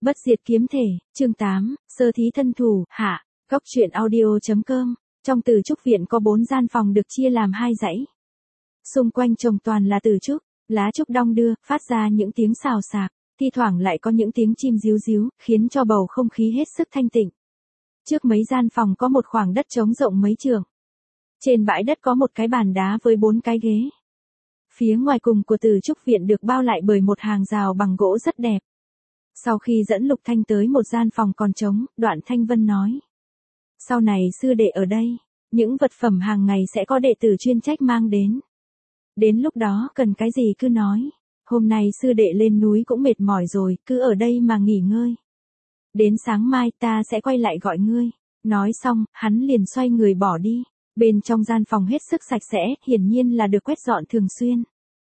Bất diệt kiếm thể, chương 8, sơ thí thân thủ, hạ, góc truyện audio.com. Trong Từ Trúc viện có 4 gian phòng được chia làm 2 dãy. Xung quanh trồng toàn là từ trúc, lá trúc đong đưa, phát ra những tiếng xào xạc, thi thoảng lại có những tiếng chim ríu ríu, khiến cho bầu không khí hết sức thanh tịnh. Trước mấy gian phòng có một khoảng đất trống rộng mấy trượng. Trên bãi đất có một cái bàn đá với 4 cái ghế. Phía ngoài cùng của Từ Trúc viện được bao lại bởi một hàng rào bằng gỗ rất đẹp. Sau khi dẫn Lục Thanh tới một gian phòng còn trống, Đoạn Thanh Vân nói. Sau này sư đệ ở đây, những vật phẩm hàng ngày sẽ có đệ tử chuyên trách mang đến. Đến lúc đó cần cái gì cứ nói. Hôm nay sư đệ lên núi cũng mệt mỏi rồi, cứ ở đây mà nghỉ ngơi. Đến sáng mai ta sẽ quay lại gọi ngươi. Nói xong, hắn liền xoay người bỏ đi. Bên trong gian phòng hết sức sạch sẽ, hiển nhiên là được quét dọn thường xuyên.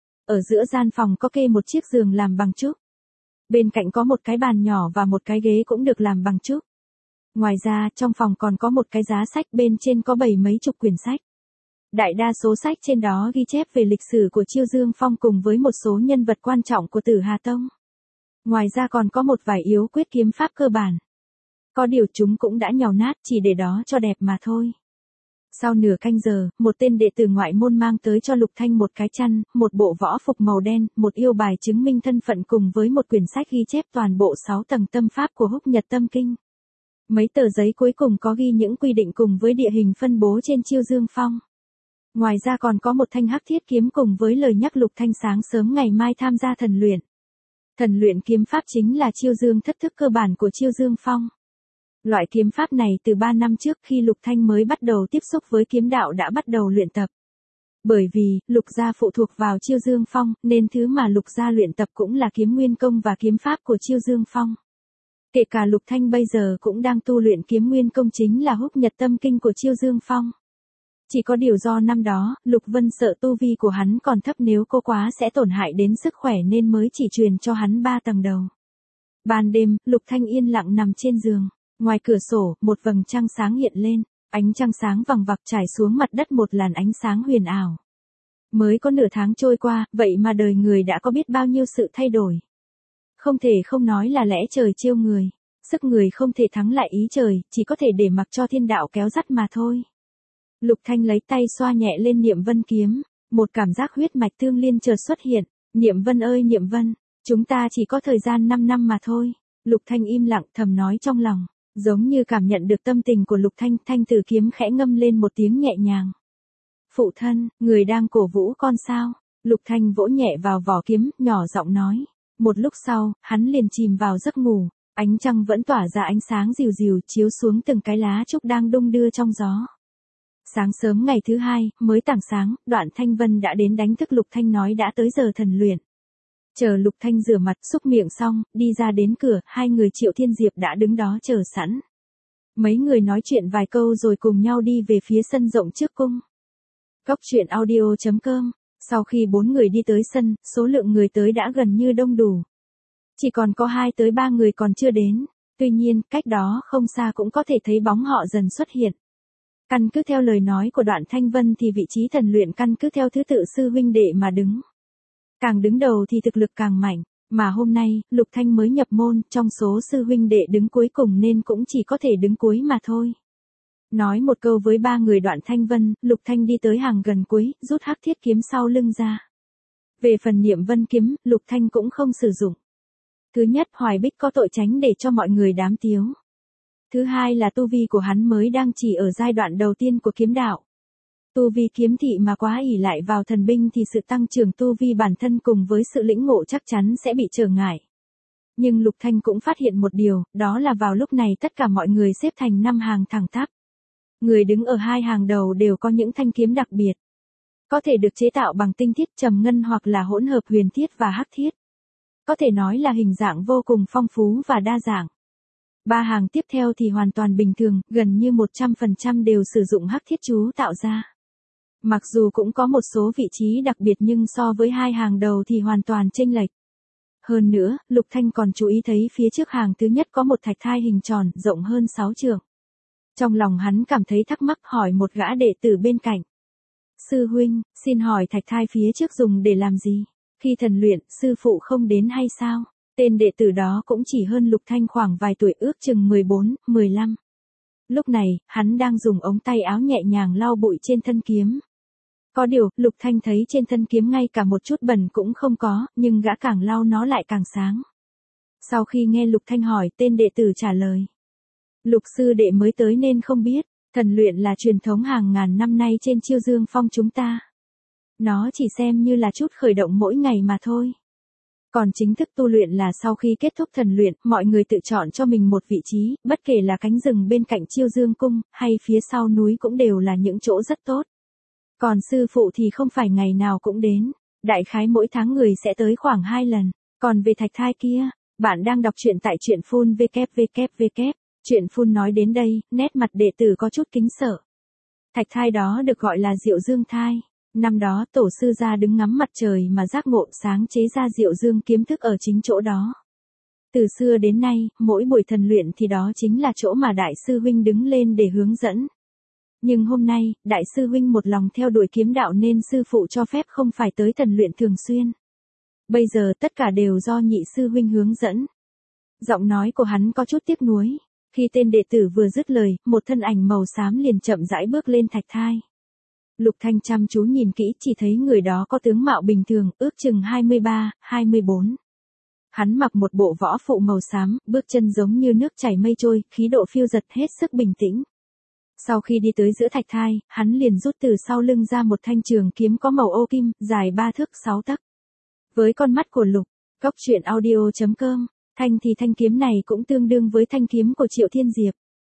Ở giữa gian phòng có kê một chiếc giường làm bằng trúc. Bên cạnh có một cái bàn nhỏ và một cái ghế cũng được làm bằng trúc. Ngoài ra, trong phòng còn có một cái giá sách, bên trên có 70 mấy chục quyển sách. Đại đa số sách trên đó ghi chép về lịch sử của Chiêu Dương Phong cùng với một số nhân vật quan trọng của Tử Hà Tông. Ngoài ra còn có một vài yếu quyết kiếm pháp cơ bản. Có điều chúng cũng đã nhàu nát, chỉ để đó cho đẹp mà thôi. Sau nửa canh giờ, một tên đệ tử ngoại môn mang tới cho Lục Thanh một cái chăn, một bộ võ phục màu đen, một yêu bài chứng minh thân phận cùng với một quyển sách ghi chép toàn bộ 6 tầng tâm pháp của Húc Nhật Tâm Kinh. Mấy tờ giấy cuối cùng có ghi những quy định cùng với địa hình phân bố trên Chiêu Dương Phong. Ngoài ra còn có một thanh hắc thiết kiếm cùng với lời nhắc Lục Thanh sáng sớm ngày mai tham gia thần luyện. Thần luyện kiếm pháp chính là Chiêu Dương thất thức cơ bản của Chiêu Dương Phong. Loại kiếm pháp này từ 3 năm trước khi Lục Thanh mới bắt đầu tiếp xúc với kiếm đạo đã bắt đầu luyện tập. Bởi vì, Lục gia phụ thuộc vào Chiêu Dương Phong, nên thứ mà Lục gia luyện tập cũng là kiếm nguyên công và kiếm pháp của Chiêu Dương Phong. Kể cả Lục Thanh bây giờ cũng đang tu luyện kiếm nguyên công chính là Húc Nhật Tâm Kinh của Chiêu Dương Phong. Chỉ có điều do năm đó, Lục Vân sợ tu vi của hắn còn thấp, nếu cô quá sẽ tổn hại đến sức khỏe nên mới chỉ truyền cho hắn 3 tầng đầu. Ban đêm, Lục Thanh yên lặng nằm trên giường. Ngoài cửa sổ, một vầng trăng sáng hiện lên, ánh trăng sáng vằng vặc trải xuống mặt đất một làn ánh sáng huyền ảo. Mới có nửa tháng trôi qua, vậy mà đời người đã có biết bao nhiêu sự thay đổi. Không thể không nói là lẽ trời trêu người, sức người không thể thắng lại ý trời, chỉ có thể để mặc cho thiên đạo kéo dắt mà thôi. Lục Thanh lấy tay xoa nhẹ lên Niệm Vân kiếm, một cảm giác huyết mạch tương liên chợt xuất hiện. Niệm Vân ơi Niệm Vân, chúng ta chỉ có thời gian 5 năm mà thôi. Lục Thanh im lặng thầm nói trong lòng. Giống như cảm nhận được tâm tình của Lục Thanh, thanh tử kiếm khẽ ngâm lên một tiếng nhẹ nhàng. Phụ thân, người đang cổ vũ con sao? Lục Thanh vỗ nhẹ vào vỏ kiếm, nhỏ giọng nói. Một lúc sau, hắn liền chìm vào giấc ngủ, ánh trăng vẫn tỏa ra ánh sáng dịu dịu chiếu xuống từng cái lá trúc đang đung đưa trong gió. Sáng sớm ngày thứ 2, mới tảng sáng, Đoạn Thanh Vân đã đến đánh thức Lục Thanh nói đã tới giờ thần luyện. Chờ Lục Thanh rửa mặt xúc miệng xong, đi ra đến cửa, hai người Triệu Thiên Diệp đã đứng đó chờ sẵn. Mấy người nói chuyện vài câu rồi cùng nhau đi về phía sân rộng trước cung. Góc truyện audio.com. Sau khi 4 người đi tới sân, số lượng người tới đã gần như đông đủ. Chỉ còn có 2 tới 3 người còn chưa đến. Tuy nhiên, cách đó không xa cũng có thể thấy bóng họ dần xuất hiện. Căn cứ theo lời nói của Đoạn Thanh Vân thì vị trí thần luyện căn cứ theo thứ tự sư huynh đệ mà đứng. Càng đứng đầu thì thực lực càng mạnh, mà hôm nay, Lục Thanh mới nhập môn, trong số sư huynh đệ đứng cuối cùng nên cũng chỉ có thể đứng cuối mà thôi. Nói một câu với 3 người Đoạn Thanh Vân, Lục Thanh đi tới hàng gần cuối, rút hắc thiết kiếm sau lưng ra. Về phần Niệm Vân kiếm, Lục Thanh cũng không sử dụng. Thứ nhất, Hoài Bích có tội tránh để cho mọi người đám tiếu. Thứ hai là tu vi của hắn mới đang chỉ ở giai đoạn đầu tiên của kiếm đạo. Tu vi kiếm thị mà quá ỷ lại vào thần binh thì sự tăng trưởng tu vi bản thân cùng với sự lĩnh ngộ chắc chắn sẽ bị trở ngại. Nhưng Lục Thanh cũng phát hiện một điều, đó là vào lúc này tất cả mọi người xếp thành 5 hàng thẳng tắp. Người đứng ở 2 hàng đầu đều có những thanh kiếm đặc biệt. Có thể được chế tạo bằng tinh thiết trầm ngân hoặc là hỗn hợp huyền thiết và hắc thiết. Có thể nói là hình dạng vô cùng phong phú và đa dạng. 3 hàng tiếp theo thì hoàn toàn bình thường, gần như 100% đều sử dụng hắc thiết chú tạo ra. Mặc dù cũng có một số vị trí đặc biệt nhưng so với 2 hàng đầu thì hoàn toàn chênh lệch. Hơn nữa, Lục Thanh còn chú ý thấy phía trước hàng thứ nhất có một thạch thai hình tròn, rộng hơn 6 trượng. Trong lòng hắn cảm thấy thắc mắc hỏi một gã đệ tử bên cạnh. Sư huynh, xin hỏi thạch thai phía trước dùng để làm gì? Khi thần luyện, sư phụ không đến hay sao? Tên đệ tử đó cũng chỉ hơn Lục Thanh khoảng vài tuổi, ước chừng 14, 15. Lúc này, hắn đang dùng ống tay áo nhẹ nhàng lau bụi trên thân kiếm. Có điều, Lục Thanh thấy trên thân kiếm ngay cả một chút bẩn cũng không có, nhưng gã càng lau nó lại càng sáng. Sau khi nghe Lục Thanh hỏi, tên đệ tử trả lời. Lục sư đệ mới tới nên không biết, thần luyện là truyền thống hàng ngàn năm nay trên Chiêu Dương Phong chúng ta. Nó chỉ xem như là chút khởi động mỗi ngày mà thôi. Còn chính thức tu luyện là sau khi kết thúc thần luyện, mọi người tự chọn cho mình một vị trí, bất kể là cánh rừng bên cạnh Chiêu Dương Cung, hay phía sau núi cũng đều là những chỗ rất tốt. Còn sư phụ thì không phải ngày nào cũng đến, đại khái mỗi tháng người sẽ tới khoảng 2 lần. Còn về Thạch Thai kia, bạn đang đọc truyện tại truyện phun www. Truyện phun nói đến đây, nét mặt đệ tử có chút kính sợ. Thạch Thai đó được gọi là Diệu Dương Thai. Năm đó tổ sư ra đứng ngắm mặt trời mà giác ngộ sáng chế ra Diệu Dương kiếm thức ở chính chỗ đó. Từ xưa đến nay, mỗi buổi thần luyện thì đó chính là chỗ mà đại sư huynh đứng lên để hướng dẫn. Nhưng hôm nay, đại sư huynh một lòng theo đuổi kiếm đạo nên sư phụ cho phép không phải tới thần luyện thường xuyên. Bây giờ tất cả đều do nhị sư huynh hướng dẫn. Giọng nói của hắn có chút tiếc nuối. Khi tên đệ tử vừa dứt lời, một thân ảnh màu xám liền chậm rãi bước lên Thạch Thai. Lục Thanh chăm chú nhìn kỹ chỉ thấy người đó có tướng mạo bình thường, ước chừng 23, 24. Hắn mặc một bộ võ phụ màu xám, bước chân giống như nước chảy mây trôi, khí độ phiêu dật hết sức bình tĩnh. Sau khi đi tới giữa Thạch Thai, hắn liền rút từ sau lưng ra một thanh trường kiếm có màu ô kim, dài 3 thước 6 tấc. Với con mắt của Lục, goctruyện.audio.com, thanh kiếm này cũng tương đương với thanh kiếm của Triệu Thiên Diệp.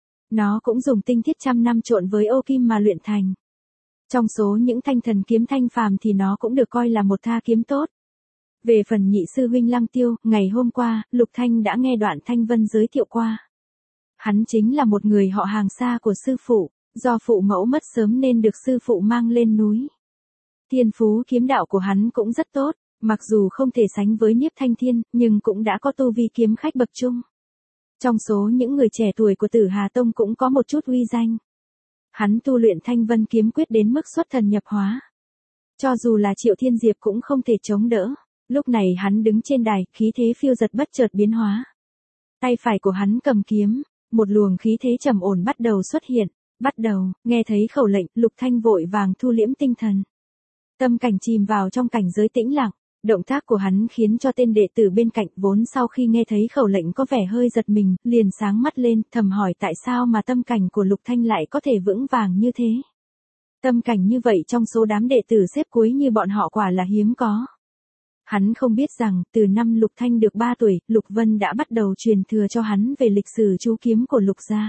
Nó cũng dùng tinh thiết trăm năm trộn với ô kim mà luyện thành. Trong số những thanh thần kiếm thanh phàm thì nó cũng được coi là một tha kiếm tốt. Về phần nhị sư huynh Lăng Tiêu, ngày hôm qua, Lục Thanh đã nghe Đoạn Thanh Vân giới thiệu qua. Hắn chính là một người họ hàng xa của sư phụ, do phụ mẫu mất sớm nên được sư phụ mang lên núi. Thiên phú kiếm đạo của hắn cũng rất tốt, mặc dù không thể sánh với Niếp Thanh Thiên, nhưng cũng đã có tu vi kiếm khách bậc trung. Trong số những người trẻ tuổi của Tử Hà Tông cũng có một chút uy danh. Hắn tu luyện Thanh Vân kiếm quyết đến mức xuất thần nhập hóa. Cho dù là Triệu Thiên Diệp cũng không thể chống đỡ. Lúc này hắn đứng trên đài, khí thế phiêu dật bất chợt biến hóa. Tay phải của hắn cầm kiếm, một luồng khí thế trầm ổn bắt đầu xuất hiện. Bắt đầu, nghe thấy khẩu lệnh, Lục Thanh vội vàng thu liễm tinh thần. Tâm cảnh chìm vào trong cảnh giới tĩnh lặng. Động tác của hắn khiến cho tên đệ tử bên cạnh vốn sau khi nghe thấy khẩu lệnh có vẻ hơi giật mình, liền sáng mắt lên, thầm hỏi tại sao mà tâm cảnh của Lục Thanh lại có thể vững vàng như thế. Tâm cảnh như vậy trong số đám đệ tử xếp cuối như bọn họ quả là hiếm có. Hắn không biết rằng, từ năm Lục Thanh được 3 tuổi, Lục Vân đã bắt đầu truyền thừa cho hắn về lịch sử chú kiếm của Lục gia.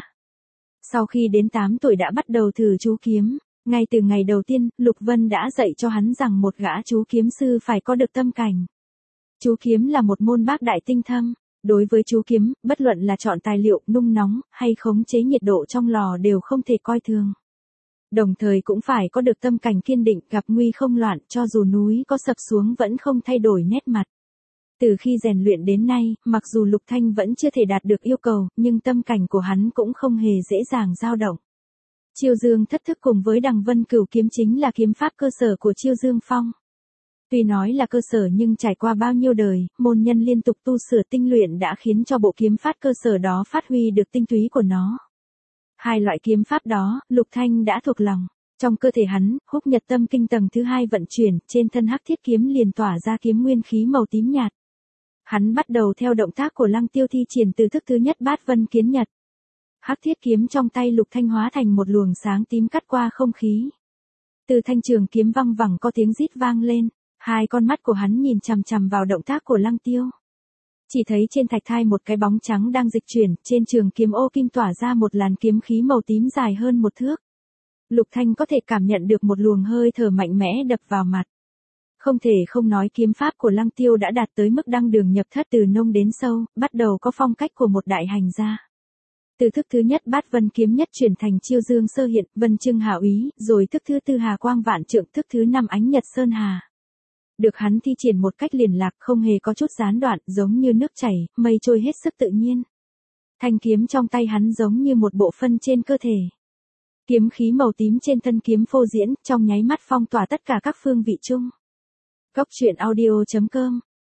Sau khi đến 8 tuổi đã bắt đầu thử chú kiếm. Ngay từ ngày đầu tiên, Lục Vân đã dạy cho hắn rằng một gã chú kiếm sư phải có được tâm cảnh. Chú kiếm là một môn bác đại tinh thâm. Đối với chú kiếm, bất luận là chọn tài liệu, nung nóng, hay khống chế nhiệt độ trong lò đều không thể coi thường. Đồng thời cũng phải có được tâm cảnh kiên định, gặp nguy không loạn, cho dù núi có sập xuống vẫn không thay đổi nét mặt. Từ khi rèn luyện đến nay, mặc dù Lục Thanh vẫn chưa thể đạt được yêu cầu, nhưng tâm cảnh của hắn cũng không hề dễ dàng dao động. Chiêu Dương thất thức cùng với Đằng Vân Cửu kiếm chính là kiếm pháp cơ sở của Chiêu Dương Phong. Tuy nói là cơ sở nhưng trải qua bao nhiêu đời, môn nhân liên tục tu sửa tinh luyện đã khiến cho bộ kiếm pháp cơ sở đó phát huy được tinh túy của nó. Hai loại kiếm pháp đó, Lục Thanh đã thuộc lòng. Trong cơ thể hắn, Húc Nhật Tâm Kinh tầng thứ 2 vận chuyển, trên thân hắc thiết kiếm liền tỏa ra kiếm nguyên khí màu tím nhạt. Hắn bắt đầu theo động tác của Lăng Tiêu thi triển từ thức thứ nhất Bát Vân Kiến Nhật. Hắc thiết kiếm trong tay Lục Thanh hóa thành một luồng sáng tím cắt qua không khí. Từ thanh trường kiếm văng vẳng có tiếng rít vang lên, hai con mắt của hắn nhìn chằm chằm vào động tác của Lăng Tiêu. Chỉ thấy trên thạch thai một cái bóng trắng đang dịch chuyển, trên trường kiếm ô kim tỏa ra một làn kiếm khí màu tím dài hơn 1 thước. Lục Thanh có thể cảm nhận được một luồng hơi thở mạnh mẽ đập vào mặt. Không thể không nói kiếm pháp của Lăng Tiêu đã đạt tới mức đăng đường nhập thất từ nông đến sâu, bắt đầu có phong cách của một đại hành gia. Từ thức thứ nhất Bát Vân kiếm nhất chuyển thành Chiêu Dương sơ hiện, Vân Trưng Hà úy, rồi thức thứ tư Hà Quang Vạn Trượng, thức thứ 5 Ánh Nhật Sơn Hà. Được hắn thi triển một cách liền lạc, không hề có chút gián đoạn, giống như nước chảy, mây trôi hết sức tự nhiên. Thanh kiếm trong tay hắn giống như một bộ phân trên cơ thể. Kiếm khí màu tím trên thân kiếm phô diễn, trong nháy mắt phong tỏa tất cả các phương vị chung. Goctruyện.audio.com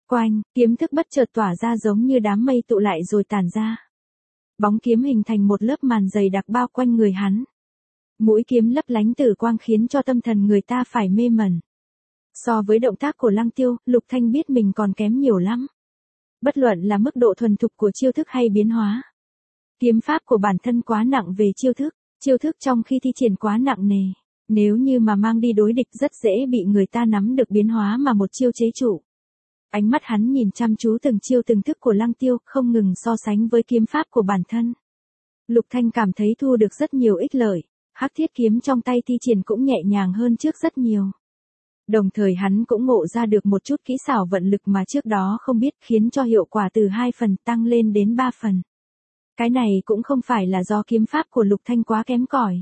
Quanh, kiếm thức bất chợt tỏa ra giống như đám mây tụ lại rồi tản ra. Bóng kiếm hình thành một lớp màn dày đặc bao quanh người hắn. Mũi kiếm lấp lánh tử quang khiến cho tâm thần người ta phải mê mẩn. So với động tác của Lăng Tiêu, Lục Thanh biết mình còn kém nhiều lắm. Bất luận là mức độ thuần thục của chiêu thức hay biến hóa. Kiếm pháp của bản thân quá nặng về chiêu thức trong khi thi triển quá nặng nề. Nếu như mà mang đi đối địch rất dễ bị người ta nắm được biến hóa mà một chiêu chế trụ. Ánh mắt hắn nhìn chăm chú từng chiêu từng thức của Lăng Tiêu, không ngừng so sánh với kiếm pháp của bản thân. Lục Thanh cảm thấy thu được rất nhiều ích lợi, hắc thiết kiếm trong tay thi triển cũng nhẹ nhàng hơn trước rất nhiều. Đồng thời hắn cũng ngộ ra được một chút kỹ xảo vận lực mà trước đó không biết, khiến cho hiệu quả từ 2 phần tăng lên đến 3 phần. Cái này cũng không phải là do kiếm pháp của Lục Thanh quá kém cỏi.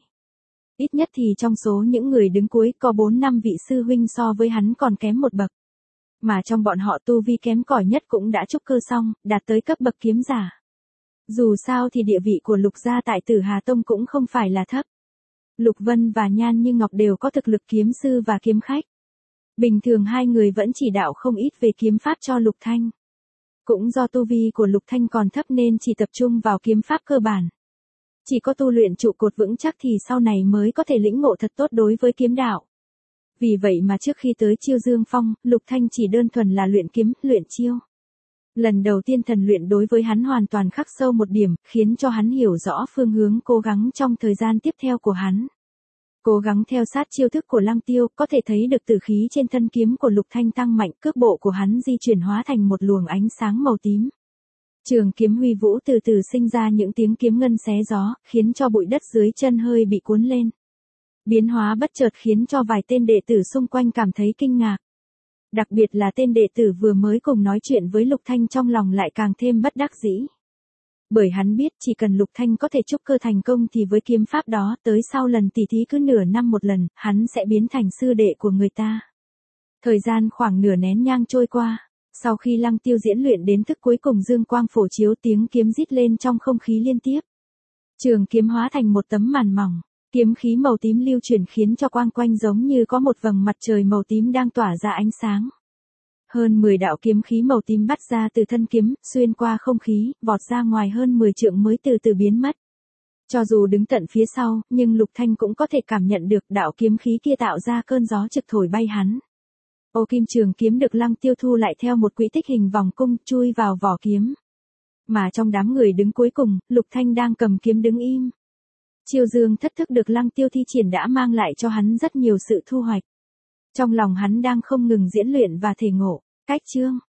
Ít nhất thì trong số những người đứng cuối có 4-5 vị sư huynh so với hắn còn kém một bậc. Mà trong bọn họ tu vi kém cỏi nhất cũng đã trúc cơ xong, đạt tới cấp bậc kiếm giả. Dù sao thì địa vị của Lục gia tại Tử Hà Tông cũng không phải là thấp. Lục Vân và Nhan Như Ngọc đều có thực lực kiếm sư và kiếm khách. Bình thường hai người vẫn chỉ đạo không ít về kiếm pháp cho Lục Thanh. Cũng do tu vi của Lục Thanh còn thấp nên chỉ tập trung vào kiếm pháp cơ bản. Chỉ có tu luyện trụ cột vững chắc thì sau này mới có thể lĩnh ngộ thật tốt đối với kiếm đạo. Vì vậy mà trước khi tới Chiêu Dương Phong, Lục Thanh chỉ đơn thuần là luyện kiếm, luyện chiêu. Lần đầu tiên thần luyện đối với hắn hoàn toàn khắc sâu một điểm, khiến cho hắn hiểu rõ phương hướng cố gắng trong thời gian tiếp theo của hắn. Cố gắng theo sát chiêu thức của Lăng Tiêu, có thể thấy được tử khí trên thân kiếm của Lục Thanh tăng mạnh, cước bộ của hắn di chuyển hóa thành một luồng ánh sáng màu tím. Trường kiếm huy vũ từ từ sinh ra những tiếng kiếm ngân xé gió, khiến cho bụi đất dưới chân hơi bị cuốn lên. Biến hóa bất chợt khiến cho vài tên đệ tử xung quanh cảm thấy kinh ngạc. Đặc biệt là tên đệ tử vừa mới cùng nói chuyện với Lục Thanh trong lòng lại càng thêm bất đắc dĩ. Bởi hắn biết chỉ cần Lục Thanh có thể trúc cơ thành công thì với kiếm pháp đó tới sau lần tỉ thí cứ nửa năm một lần, hắn sẽ biến thành sư đệ của người ta. Thời gian khoảng nửa nén nhang trôi qua, sau khi Lăng Tiêu diễn luyện đến thức cuối cùng dương quang phổ chiếu tiếng kiếm rít lên trong không khí liên tiếp. Trường kiếm hóa thành một tấm màn mỏng, kiếm khí màu tím lưu chuyển khiến cho quang quanh giống như có một vầng mặt trời màu tím đang tỏa ra ánh sáng. Hơn 10 đạo kiếm khí màu tím bắt ra từ thân kiếm, xuyên qua không khí, vọt ra ngoài hơn 10 trượng mới từ từ biến mất. Cho dù đứng tận phía sau, nhưng Lục Thanh cũng có thể cảm nhận được đạo kiếm khí kia tạo ra cơn gió trực thổi bay hắn. Ô kim trường kiếm được Lăng Tiêu thu lại theo một quỹ tích hình vòng cung, chui vào vỏ kiếm. Mà trong đám người đứng cuối cùng, Lục Thanh đang cầm kiếm đứng im. Chiêu Dương thất thức được Lăng Tiêu thi triển đã mang lại cho hắn rất nhiều sự thu hoạch. Trong lòng hắn đang không ngừng diễn luyện và thể ngộ. Cách chương